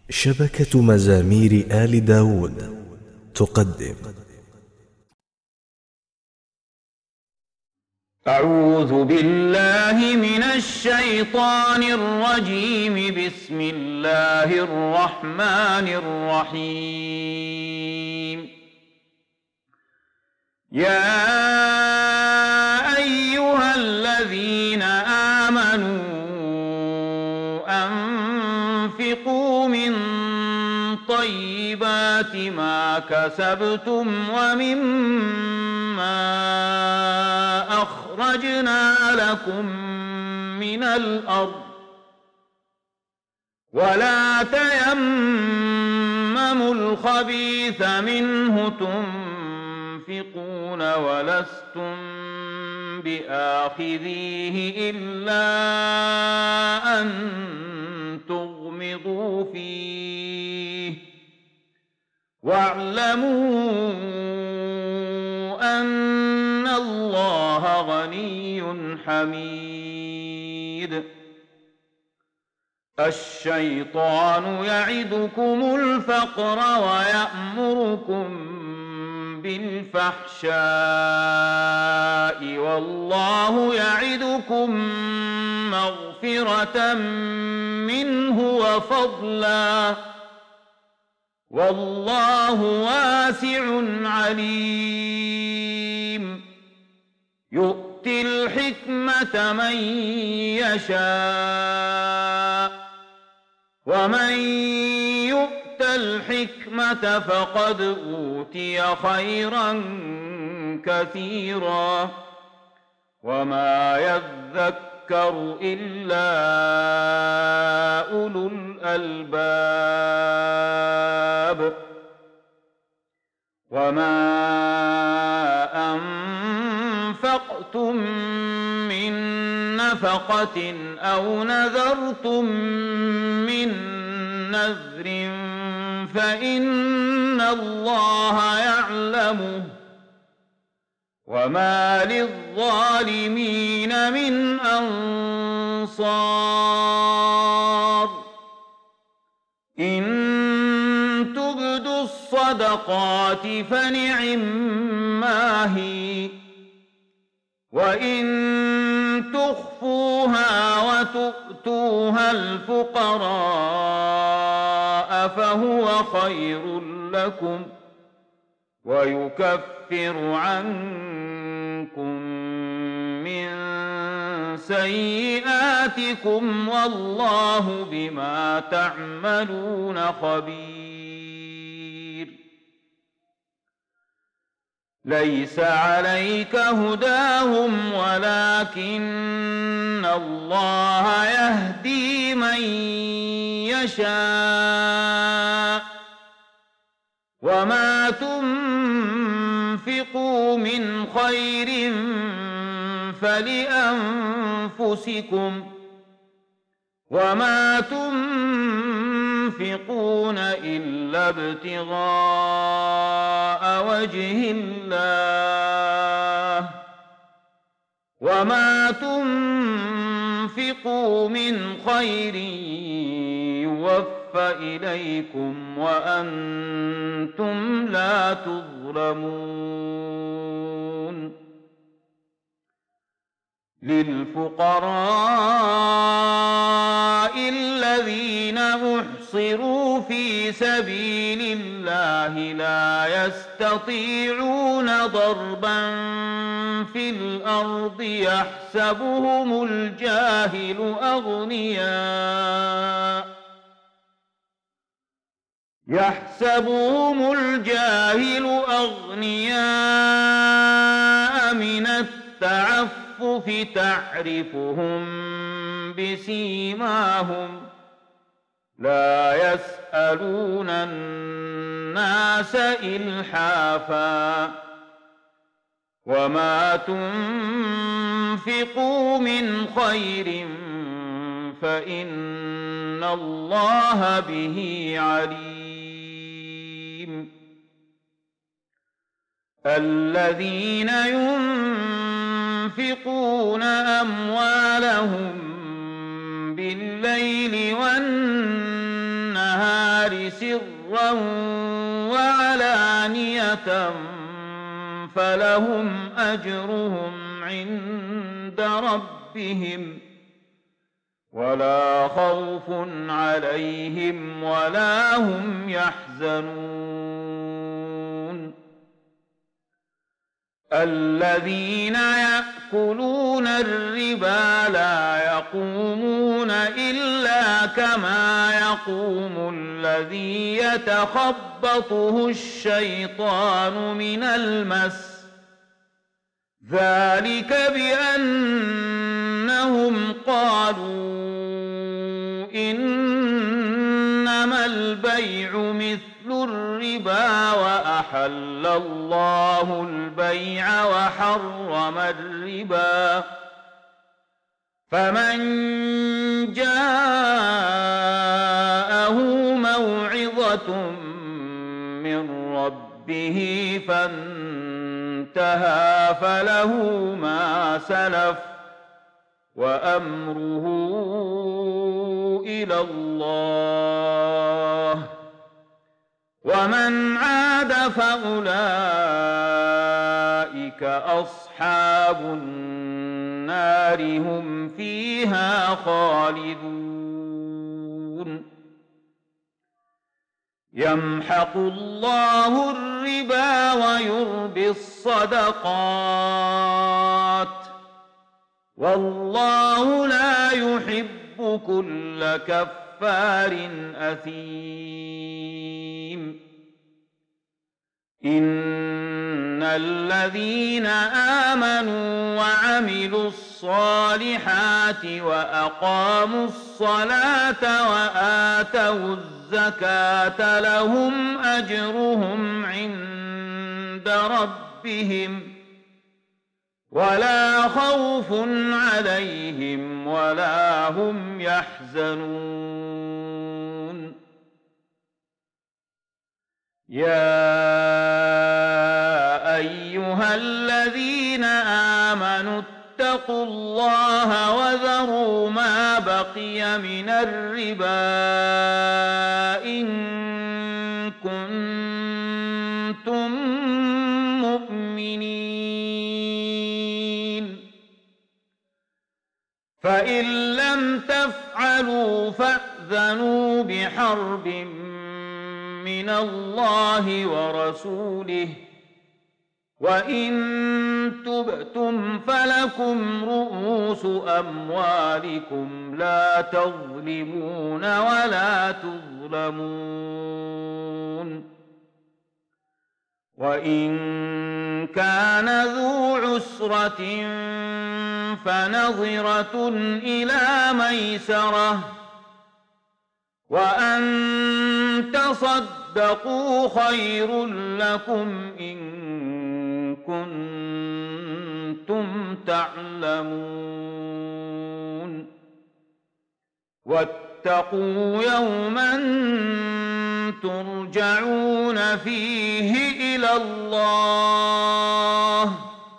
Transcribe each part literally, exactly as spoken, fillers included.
شبكة مزامير آل داود تقدم. أعوذ بالله من الشيطان الرجيم. بسم الله الرحمن الرحيم. يا أيها الذين آمنوا أنفقوا من طيبات ما كسبتم ومما أخرجنا لكم من الأرض ولا تيمموا الخبيث منه تنفقون ولستم بآخذيه إلا أن تغمضوا فيه واعلموا أن الله غني حميد. الشيطان يعدكم الفقر ويأمركم بالفحشاء والله يعدكم مغفرة منه وفضلا والله واسع عليم. يؤتي الحكمة من يشاء ومن يؤت الحكمة فقد أوتي خيرا كثيرا وما يذكر إلا أولو الألباب. وما أنفقتم من نفقة أو نذرتم من نذر فإن الله يعلمه وما للظالمين من أنصار. إن تبدوا الصدقات فنعما هي وإن تخفوها وتؤتوها الفقراء فهو خير لكم ويكفر عنكم من سيئاتكم والله بما تعملون خبير. ليس عليك هداهم ولكن الله يهدي من يشاء وما تنفقوا من خير فلأنفسكم وما تنفقون إلا ابتغاء وجه الله وما تنفقوا من خير يوفى إليكم وأنتم لا تظلمون. للفقراء الذين أحصروا في سبيل الله لا يستطيعون ضربا في الأرض يحسبهم الجاهل أغنياء يحسبهم الجاهل أغنياء من التعفف تعرفهم بسيماهم لا يسألون الناس إلحافا وما تنفقوا من خير فإن الله به عليم. الذين ينفقون أموالهم بالليل والنهار سرا وعلانية فلهم أجرهم عند ربهم ولا خوف عليهم ولا هم يحزنون الذين يأكلون الربا لا يقومون إلا كما يقوم الذي يتخبطه الشيطان من المس ذلك بأنهم قالوا إنما البيع مثل الربا وأحل الله البيع وحرم الربا فمن جاءه موعظة من ربه فانتهى فله ما سلف وأمره إلى الله ومن عاد فأولئك أصحاب النار هم فيها خالدون يمحق الله الربا ويربي الصدقات والله لا يحب كل كفار أثيم إن الذين آمنوا وعملوا الصالحات وأقاموا الصلاة وآتوا الزكاة لهم أجرهم عند ربهم ولا خوف عليهم ولا هم يحزنون يا أيها الذين آمنوا اتقوا الله وذروا ما بقي من الربا إن كنتم مؤمنين فإن لم تفعلوا فأذنوا بحرب من الله ورسوله وإن تبتم فلكم رؤوس أموالكم لا تظلمون ولا تظلمون وإن كان ذو عسرة فنظرة إلى ميسرة وأن تصدقوا خير لكم إن كنتم تعلمون واتقوا يوما ترجعون فيه إلى الله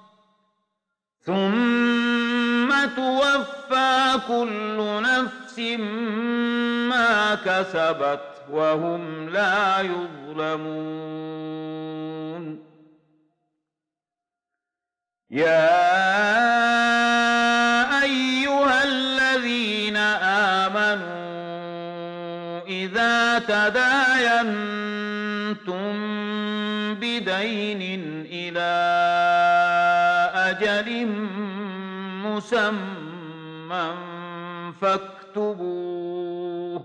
ثم توفى كل نفس ما كسبت وهم لا يظلمون يا أيها الذين آمنوا إذا تداينتم بدين إلى أجل مسمى فاكتبوه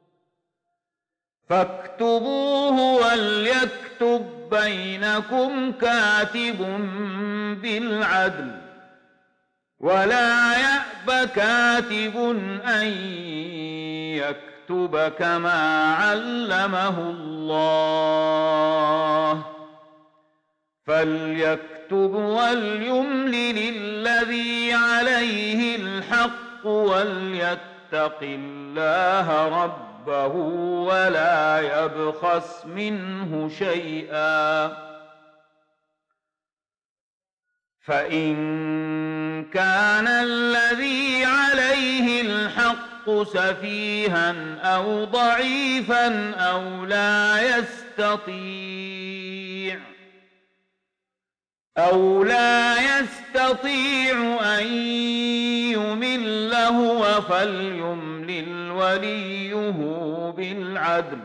فاكتبوه وليكتب بينكم كاتب بالعدل ولا يأب كاتب أن يكتب كما علمه الله فليكتب وليملل الذي عليه الحق وليتق الله ربه ولا يبخس منه شيئا فإن كان الذي عليه الحق سفيها أو ضعيفا أو لا يستطيع أو لا يستطيع أن يمل هو فليملل وليه بالعدل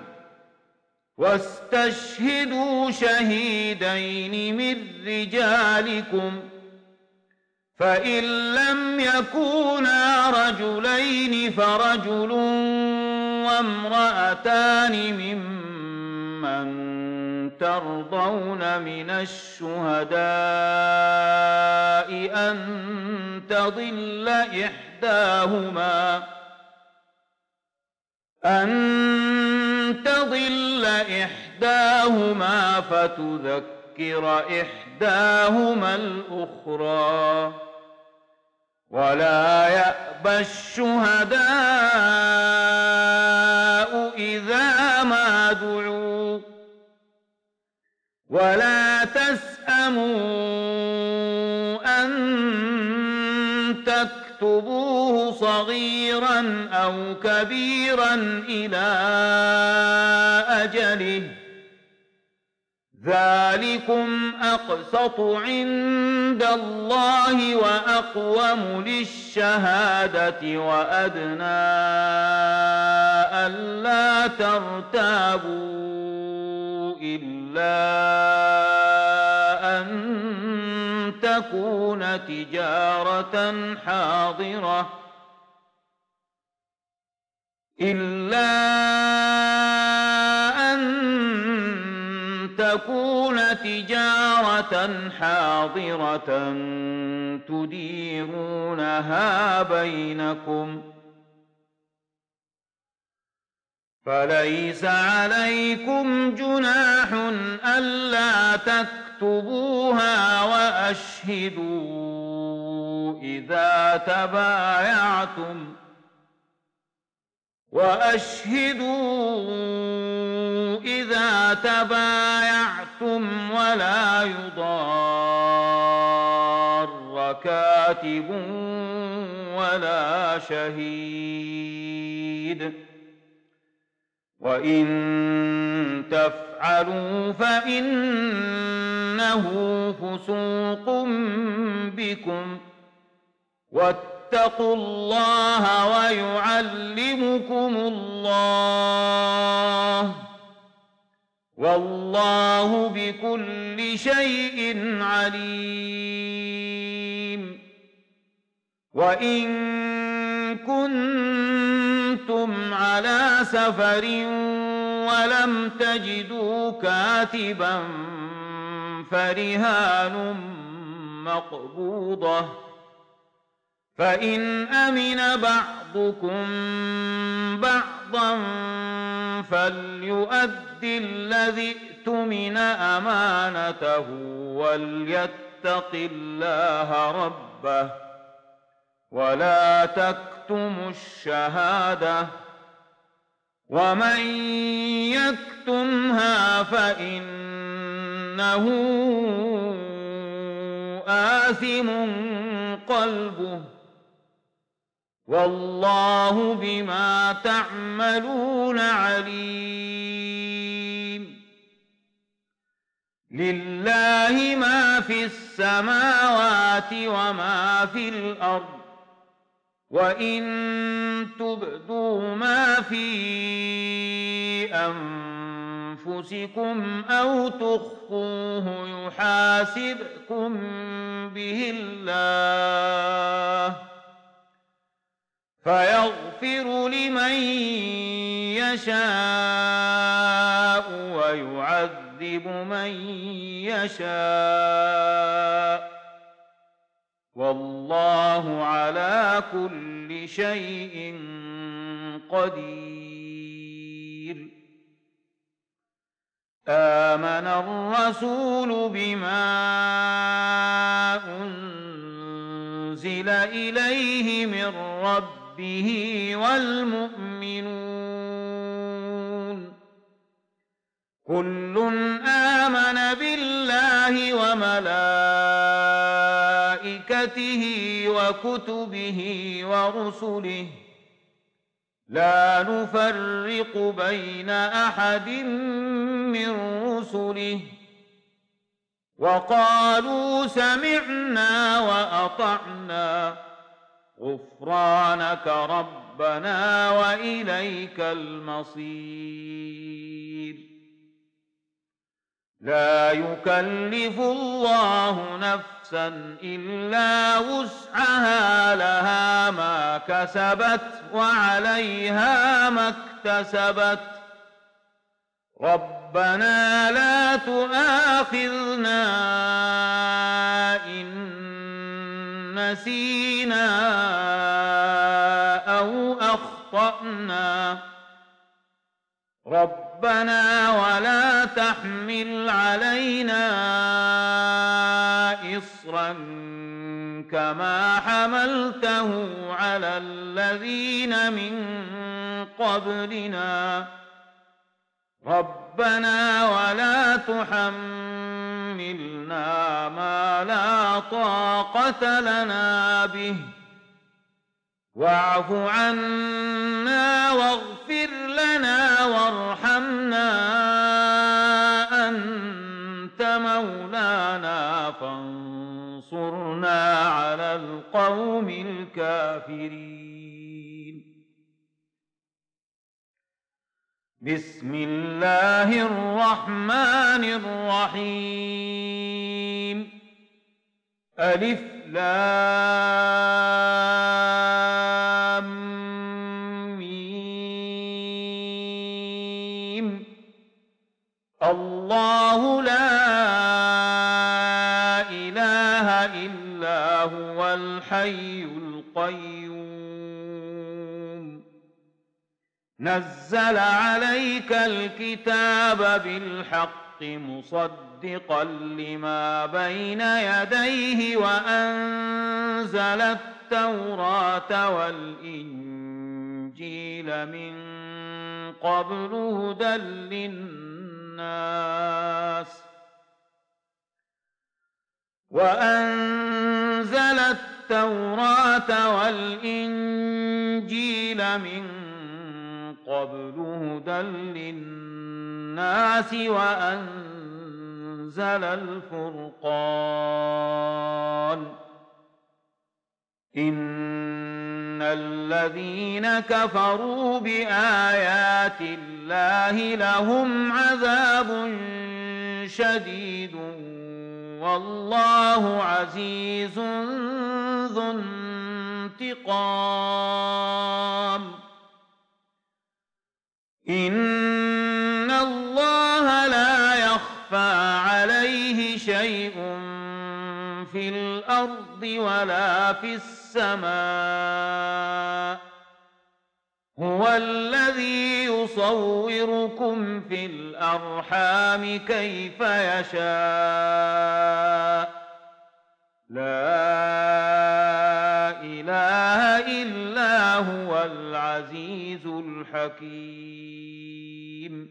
واستشهدوا شهيدين من رجالكم فإن لم يكونا رجلين فرجل وامرأتان ممن ترضون من الشهداء أن تضل إحداهما أن تضل إحداهما فتذكر إحداهما الأخرى ولا يأبى الشهداء إذا ما دعوا ولا تسأموا أن تكتبوه صغيرا أو كبيرا إلى أجله ذلكم أقسط عند الله وأقوم للشهادة وأدنى ألا ترتابوا إلا أن تكون تجارة حاضرة إلا أن تكون تجارة حاضرة تديرونها بينكم فليس عليكم جناح ألا تكتبوها وأشهدوا إذا تبايعتم وأشهدوا إذا تبايعتم ولا يضار كاتب ولا شهيد وإن تفعلوا فإنه فسوق بكم واتقوا الله ويعلمكم الله والله بكل شيء عليم وإن كنتم على سفر ولم تجدوا كاتبا فرهان مقبوضة فإن أمن بعضكم بعضا فليؤدي الذي ائتمن أمانته وليتق الله ربه ولا تكتموا الشهادة ومن يكتمها فإنه آثم قلبه والله بما تعملون عليم لله ما في السماوات وما في الأرض وإن تبدوا ما في أنفسكم أو تخفوه يحاسبكم به الله فيغفر لمن يشاء ويعذب من يشاء والله على كل شيء قدير آمن الرسول بما أنزل إليه من ربه والمؤمنون كل آمن بالله وملائكته وكتبه ورسله لا نفرق بين أحد من رسله وقالوا سمعنا وأطعنا غفرانك ربنا وإليك المصير لا يكلف الله نفسا إلا وسعها لها ما كسبت وعليها ما اكتسبت ربنا لا تؤاخذنا إن نسينا أو أخطأنا ربنا ولا تحمل علينا إصرا كما حملته على الذين من قبلنا ربنا ولا تحملنا ما لا طاقة لنا به واعف عنا واغفر لنا وارحمنا أنت مولانا فانصرنا على القوم الكافرين بسم الله الرحمن الرحيم ألف لام ميم الله لا إله إلا هو الحي القيوم نزل عليك الكتاب بالحق مصدقا لما بين يديه وأنزل التوراة والإنجيل من قبل هدى للناس وأنزل التوراة والإنجيل من قبل هدى للناس وأنزل الفرقان إن الذين كفروا بآيات الله لهم عذاب شديد والله عزيز ذو انتقام إن الله لا يخفى عليه شيء في الأرض ولا في السماء هو الذي يصوركم في الأرحام كيف يشاء لا إله إلا هو العزيز الحكيم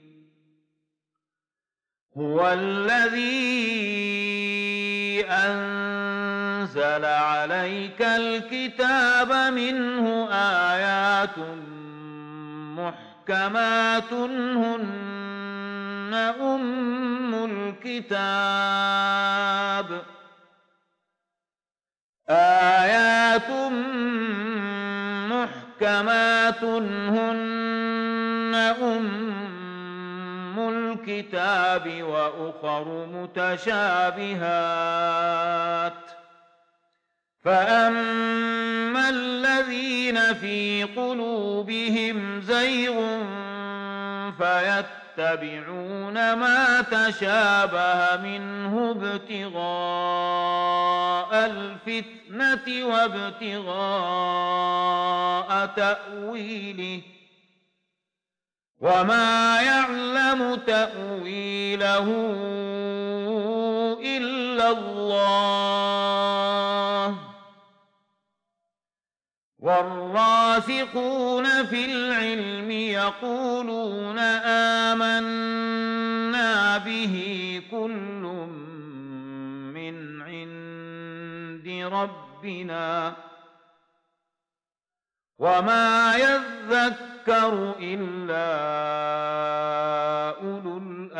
هو الذي أنزل عليك الكتاب منه آيات محكمات هن أم الكتاب آيات محكمات هن أم الكتاب وأخر متشابهات فأما الذين في قلوبهم زيغ فيتبعون ما تشابه منه ابتغاء الفتنة وابتغاء تأويله وما يعلم تأويله إلا الله والراسخون في العلم يقولون آمنا به كل من عند ربنا وما يذكر يذكر إلا أولو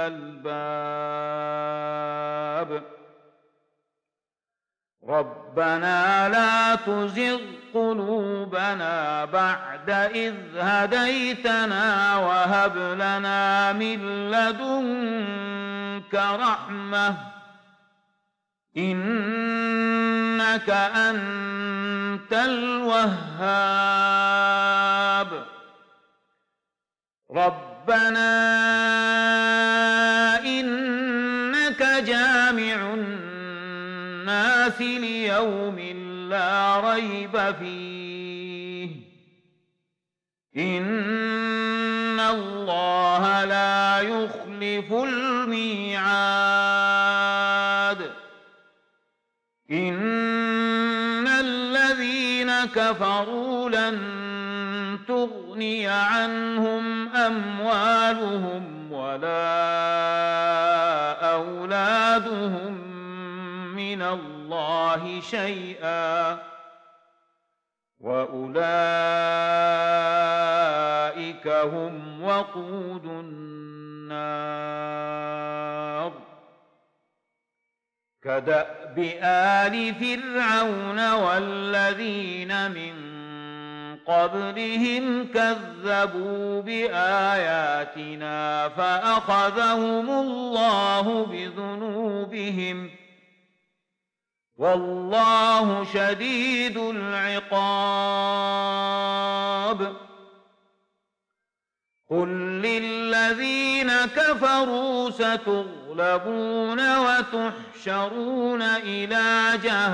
الألباب ربنا لا تزغ قلوبنا بعد إذ هديتنا وهب لنا من لدنك رحمة إنك أنت الوهاب ربنا إنك جامع الناس ليوم لا ريب فيه إن الله لا يخلف الميعاد إن الذين كفروا لن تغني عنهم أموالهم ولا أولادهم من الله شيئا وأولئك هم وقود النار كدأب آل فرعون والذين من قبلهم كذبوا بآياتنا فأخذهم الله بذنوبهم والله شديد العقاب قل للذين كفروا ستغلبون وتحشرون إلى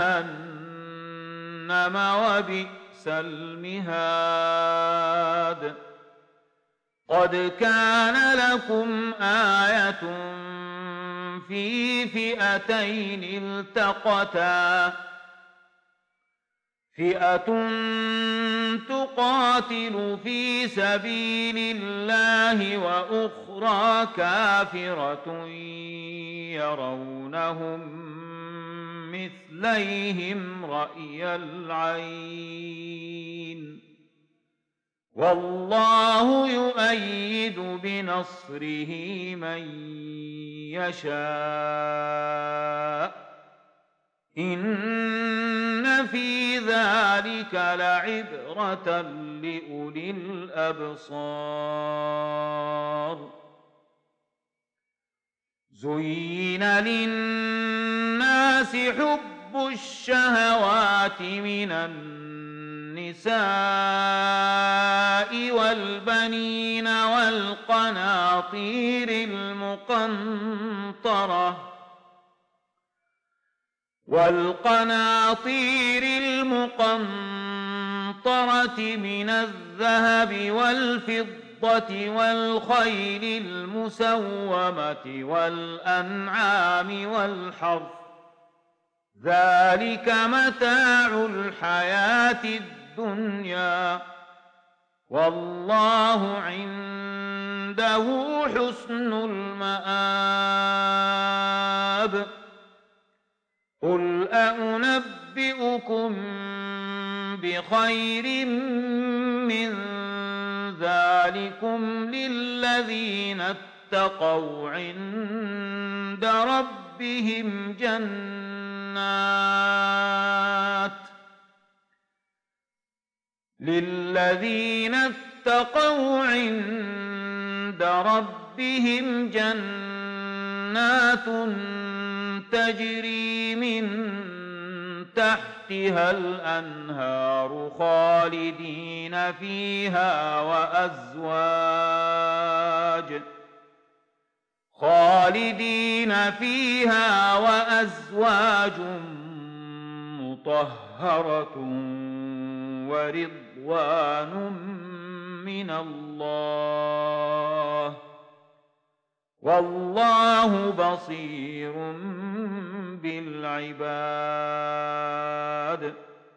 جهنم وبئس المهاد قد كان لكم آية في فئتين التقتا فئة تقاتل في سبيل الله وأخرى كافرة يرونهم مثليهم رأي العين والله يؤيد بنصره من يشاء إن في ذلك لعبرة لأولي الأبصار زين للناس حب الشهوات من النساء والبنين والقناطير المقنطرة والقناطير المقنطرة من الذهب والفضة والخيل المسومة والأنعام والحرث ذلك متاع الحياة الدنيا والله عنده حسن المآب قل أنبئكم بخير من ذلكم للذين اتقوا عند ربهم جنات للذين اتقوا عند ربهم جنات تجري من تحتها الأنهار خالدين فيها وأزواج خالدين فيها وأزواج مطهرة ورضوان من الله والله بصير بالعباد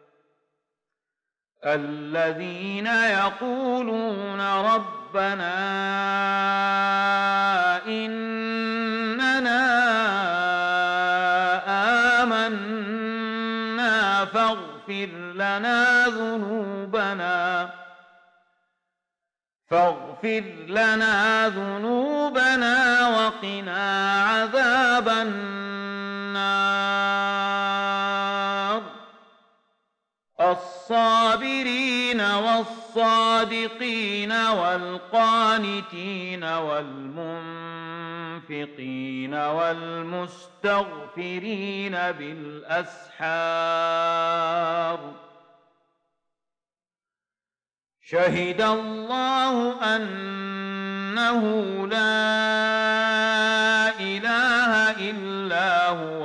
الذين يقولون ربنا إننا آمنا فاغفر لنا ذنوبنا فاغفر لنا ذنوبنا وقنا عذاب النار الصابرين والصادقين والقانتين والمنفقين والمستغفرين بالأسحار شهد الله أنه لا إله إلا هو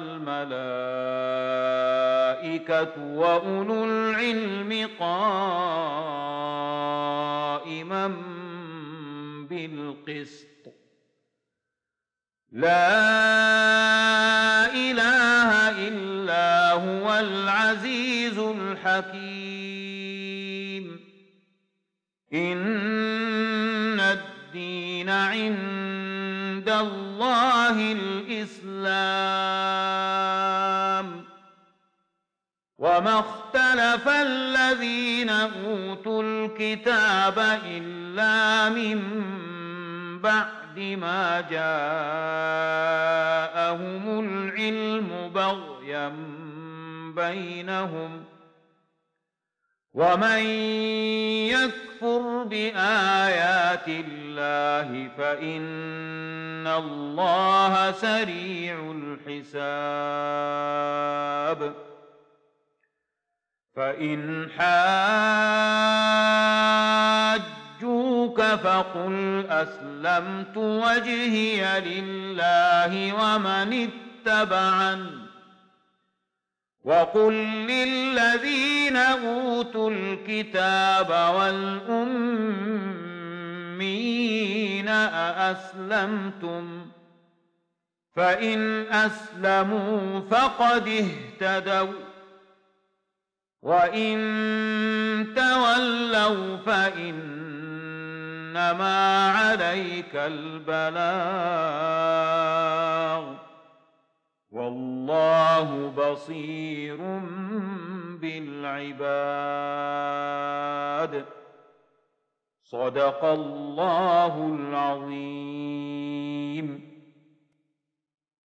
والملائكة وأولو العلم قائما بالقسط لا إله إلا هو العزيز الحكيم إن الدين عند الله الإسلام وما اختلف الذين أوتوا الكتاب إلا من بعد ما جاءهم العلم بغيا بينهم ومن يكفر بآيات الله فإن الله سريع الحساب فإن حاجوك فقل أسلمت وجهي لله ومن اتبعني وقل للذين أوتوا الكتاب والأميين أأسلمتم فإن أسلموا فقد اهتدوا وإن تولوا فإنما عليك البلاغ والله بصير بالعباد صدق الله العظيم.